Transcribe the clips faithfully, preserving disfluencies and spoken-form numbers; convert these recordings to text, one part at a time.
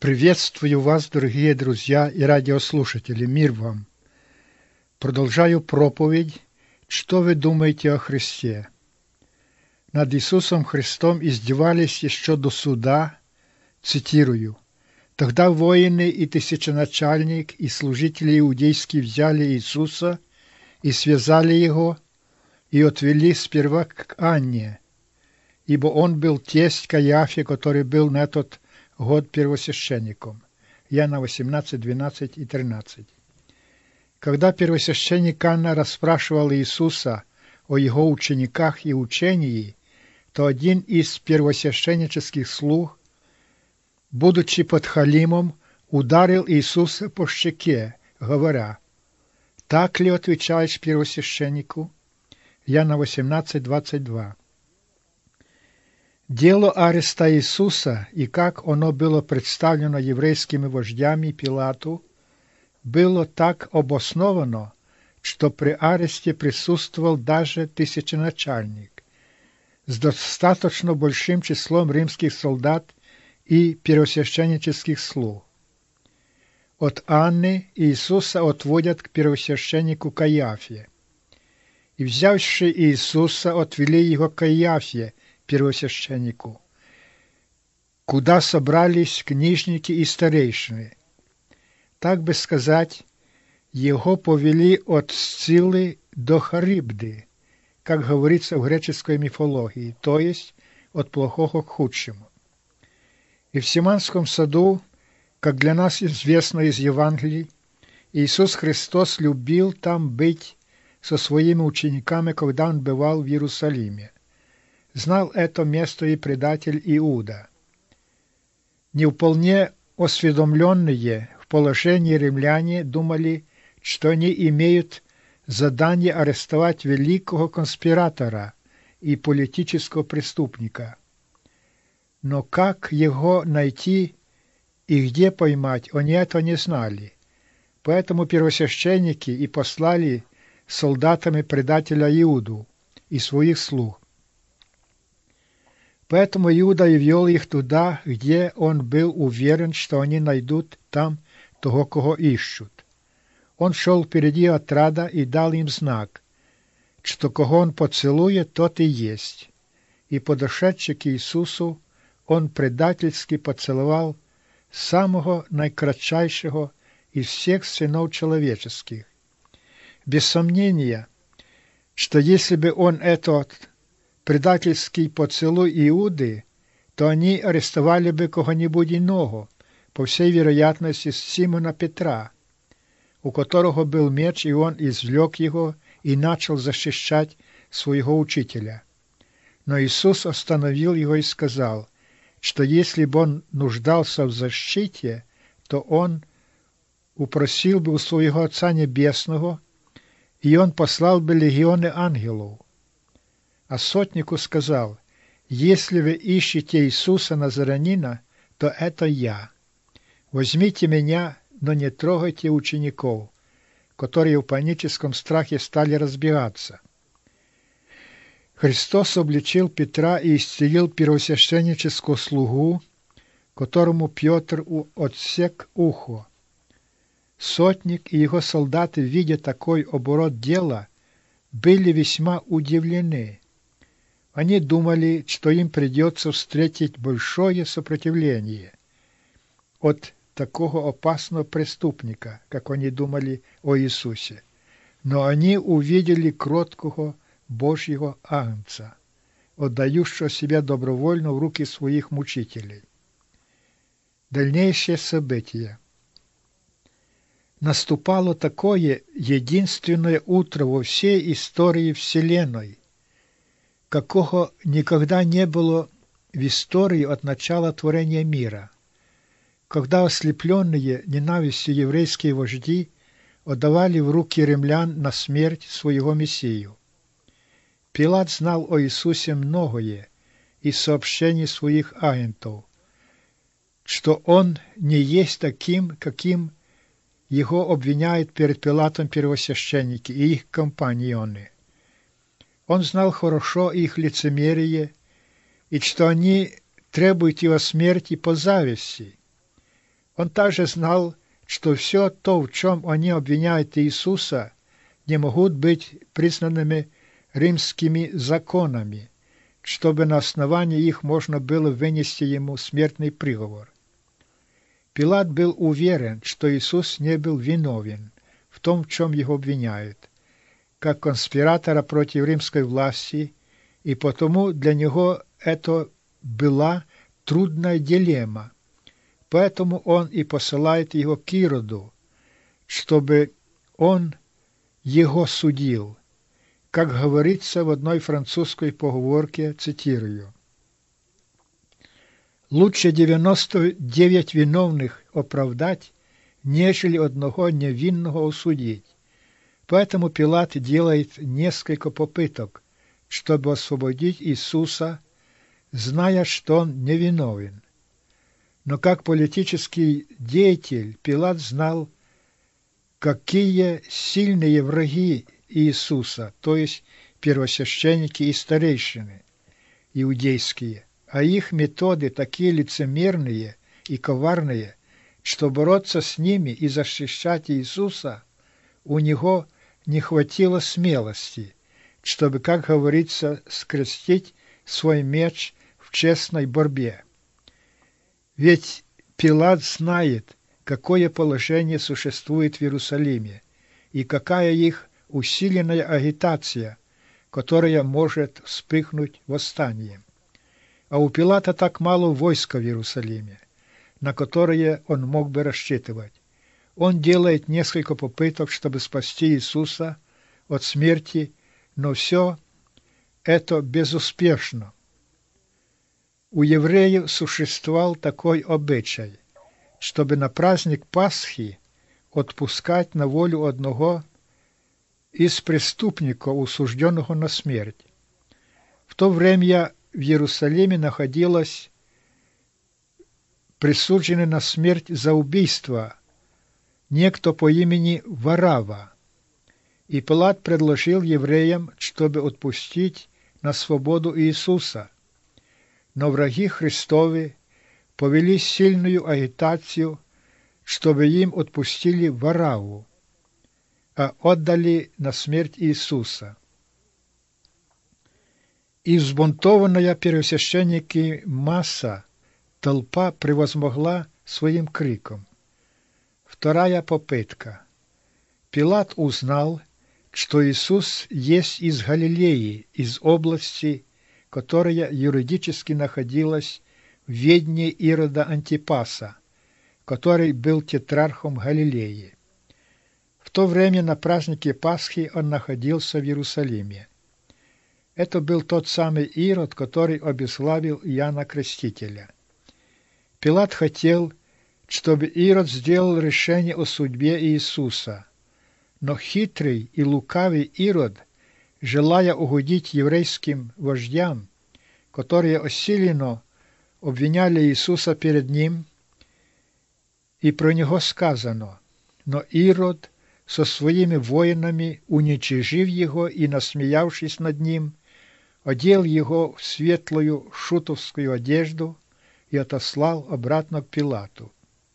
Приветствую вас, дорогие друзья и радиослушатели, мир вам! Продолжаю проповедь «Что вы думаете о Христе?». Над Иисусом Христом издевались еще до суда, цитирую, «Тогда воины и тысяченачальник и служители иудейские взяли Иисуса и связали его, и отвели сперва к Анне, ибо он был тесть Каиафе, который был на тот год первосвященником». Иоанна восемнадцать, двенадцать и тринадцать. Когда первосвященник Анна расспрашивал Иисуса о его учениках и учении, то один из первосвященнических слуг, будучи подхалимом, ударил Иисуса по щеке, говоря: «Так ли отвечаешь первосвященнику?» Иоанна восемнадцать, двадцать два. Дело ареста Иисуса и как оно было представлено еврейскими вождями Пилату было так обосновано, что при аресте присутствовал даже тысяченачальник с достаточно большим числом римских солдат и первосвященнических слуг. От Анны Иисуса отводят к первосвященнику Каиафе. И, взявши Иисуса, отвели его к Каиафе, первосвященнику, куда собрались книжники и старейшины. Так бы сказать, его повели от Сцилы до Харибды, как говорится в греческой мифологии, то есть от плохого к худшему. И в Симонском саду, как для нас известно из Евангелий, Иисус Христос любил там быть со своими учениками, когда Он бывал в Иерусалиме. Знал это место и предатель Иуда. Не вполне осведомленные в положении римляне думали, что они имеют задание арестовать великого конспиратора и политического преступника. Но как его найти и где поймать, они этого не знали. Поэтому первосвященники и послали солдатами предателя Иуду и своих слуг. Поэтому Иуда и вел их туда, где он был уверен, что они найдут там того, кого ищут. Он шел впереди отряда и дал им знак, что кого он поцелует, тот и есть. И, подошедший к Иисусу, он предательски поцеловал самого наикратчайшего из всех сынов человеческих. Без сомнения, что если бы он этот предательский поцелуй Иуды, то они арестовали бы кого-нибудь иного, по всей вероятности Симона Петра, у которого был меч, и он извлек его и начал защищать своего учителя. Но Иисус остановил его и сказал, что если бы он нуждался в защите, то он упросил бы у своего Отца Небесного, и он послал бы легионы ангелов. А сотнику сказал: «Если вы ищете Иисуса Назаранина, то это я. Возьмите меня, но не трогайте учеников», которые в паническом страхе стали разбегаться. Христос обличил Петра и исцелил первосвященнического слугу, которому Петр отсек ухо. Сотник и его солдаты, видя такой оборот дела, были весьма удивлены. Они думали, что им придется встретить большое сопротивление от такого опасного преступника, как они думали о Иисусе. Но они увидели кроткого Божьего агнца, отдающего себя добровольно в руки своих мучителей. Дальнейшие события. Наступало такое единственное утро во всей истории Вселенной, какого никогда не было в истории от начала творения мира, когда ослепленные ненавистью еврейские вожди отдавали в руки римлян на смерть своего Мессию. Пилат знал о Иисусе многое из сообщений своих агентов, что он не есть таким, каким его обвиняют перед Пилатом первосвященники и их компаньоны. Он знал хорошо их лицемерие и что они требуют его смерти по зависти. Он также знал, что все то, в чем они обвиняют Иисуса, не могут быть признанными римскими законами, чтобы на основании их можно было вынести ему смертный приговор. Пилат был уверен, что Иисус не был виновен в том, в чем его обвиняют, как конспиратора против римской власти, и потому для него это была трудная дилемма. Поэтому он и посылает его к Ироду, чтобы он его судил. Как говорится в одной французской поговорке, цитирую: «Лучше девяносто девять виновных оправдать, нежели одного невинного осудить». Поэтому Пилат делает несколько попыток, чтобы освободить Иисуса, зная, что он невиновен. Но как политический деятель Пилат знал, какие сильные враги Иисуса, то есть первосвященники и старейшины иудейские, а их методы такие лицемерные и коварные, что бороться с ними и защищать Иисуса у него не хватило смелости, чтобы, как говорится, скрестить свой меч в честной борьбе. Ведь Пилат знает, какое положение существует в Иерусалиме и какая их усиленная агитация, которая может вспыхнуть восстанием. А у Пилата так мало войска в Иерусалиме, на которое он мог бы рассчитывать. Он делает несколько попыток, чтобы спасти Иисуса от смерти, но все это безуспешно. У евреев существовал такой обычай, чтобы на праздник Пасхи отпускать на волю одного из преступников, осужденного на смерть. В то время в Иерусалиме находилось присужденный на смерть за убийство некто по имени Варава, и Пилат предложил евреям, чтобы отпустить на свободу Иисуса. Но враги Христовы повели сильную агитацию, чтобы им отпустили Вараву, а отдали на смерть Иисуса. И взбунтованная первосвященники масса, толпа превозмогла своим криком. Вторая попытка. Пилат узнал, что Иисус есть из Галилеи, из области, которая юридически находилась в ведении Ирода Антипаса, который был тетрархом Галилеи. В то время на празднике Пасхи он находился в Иерусалиме. Это был тот самый Ирод, который обезглавил Иоанна Крестителя. Пилат хотел, чтобы Ирод сделал решение о судьбе Иисуса, но хитрый и лукавый Ирод, желая угодить еврейским вождям, которые усиленно обвиняли Иисуса перед ним, и про него сказано: «Но Ирод со своими воинами, уничижив его и насмеявшись над ним, одел его в светлую шутовскую одежду и отослал обратно к Пилату».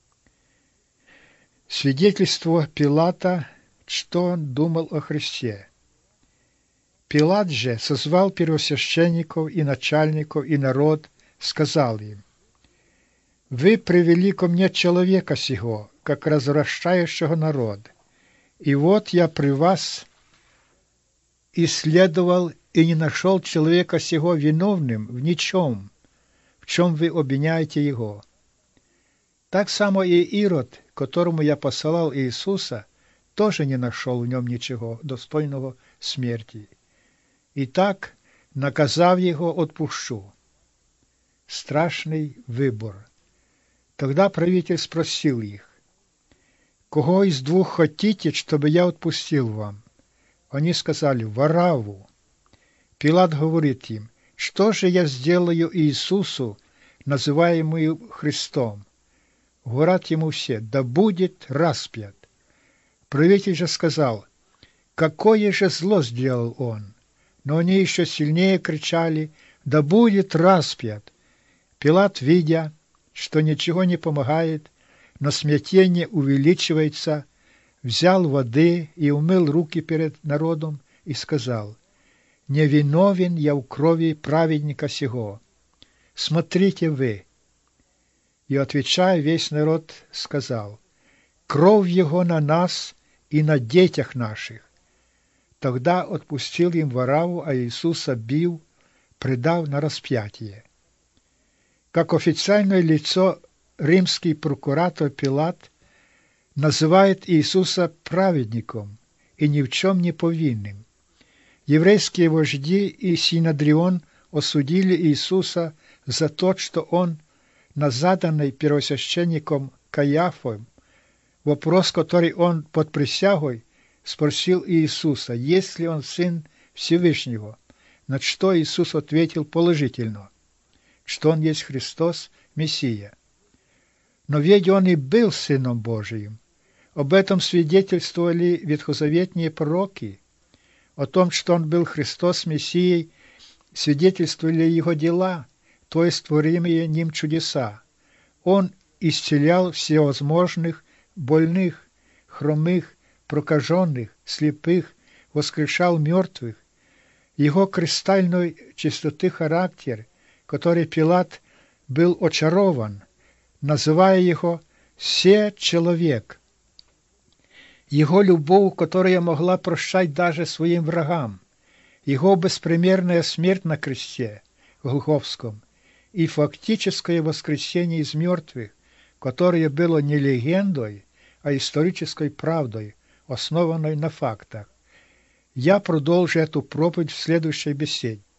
Свидетельство Пилата, что он думал о Христе. Пилат же созвал первосвященников и начальников и народ, сказал им: «Вы привели ко мне человека сего, как развращающего народ, и вот я при вас исследовал и не нашел человека сего виновным в ничем, в чем вы обвиняете его. Так само и Ирод, которому я посылал Иисуса, тоже не нашел в нем ничего достойного смерти. Итак, наказав его, отпущу». Страшный выбор. Тогда правитель спросил их: «Кого из двух хотите, чтобы я отпустил вам?» Они сказали: «Вараву». Пилат говорит им: «Что же я сделаю Иисусу, называемую Христом?» Говорят ему все: «Да будет распят». Правитель же сказал: «Какое же зло сделал он?» Но они еще сильнее кричали: «Да будет распят». Пилат, видя, что ничего не помогает, но смятение увеличивается, взял воды и умыл руки перед народом и сказал: «Не виновен я в крови праведника сего. Смотрите вы». И, отвечая, весь народ сказал: «Кровь его на нас и на детях наших». Тогда отпустил им Варавву, а Иисуса бил, предав на распятие. Как официальное лицо римский прокуратор Пилат называет Иисуса праведником и ни в чем не повинным. Еврейские вожди и Синедрион осудили Иисуса за то, что он на заданный первосвященником Каяфом вопрос, который он под присягой спросил Иисуса, есть ли он сын Всевышнего, на что Иисус ответил положительно, что он есть Христос, Мессия. Но ведь он и был Сыном Божиим. Об этом свидетельствовали ветхозаветные пророки. О том, что он был Христос Мессией, свидетельствовали его дела, то есть творимые ним чудеса. Он исцелял всевозможных больных, хромых, прокаженных, слепых, воскрешал мертвых. Его кристальной чистоты характер, который Пилат был очарован, называя его «се человек». Его любовь, которая могла прощать даже своим врагам, его беспримерная смерть на кресте Голгофском и фактическое воскресение из мертвых, которое было не легендой, а исторической правдой, основанной на фактах. Я продолжу эту проповедь в следующей беседе.